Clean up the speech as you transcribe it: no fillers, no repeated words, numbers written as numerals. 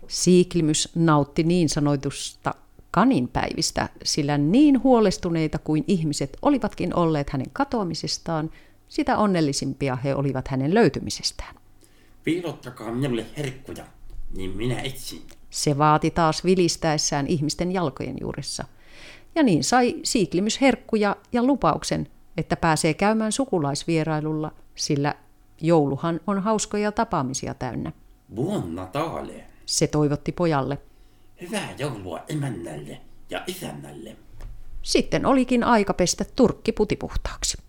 Siiklimys nautti niin sanoitusta kaninpäivistä, sillä niin huolestuneita kuin ihmiset olivatkin olleet hänen katoamisestaan, sitä onnellisimpia he olivat hänen löytymisestään. Piilottakaa minulle herkkuja, niin minä etsin. Se vaati taas vilistäessään ihmisten jalkojen juuressa. Ja niin sai Siiklimys herkkuja ja lupauksen, että pääsee käymään sukulaisvierailulla, sillä jouluhan on hauskoja tapaamisia täynnä. Buon Natale. Se toivotti pojalle. Hyvää joulua emännälle ja isännälle. Sitten olikin aika pestä turkki putipuhtaaksi.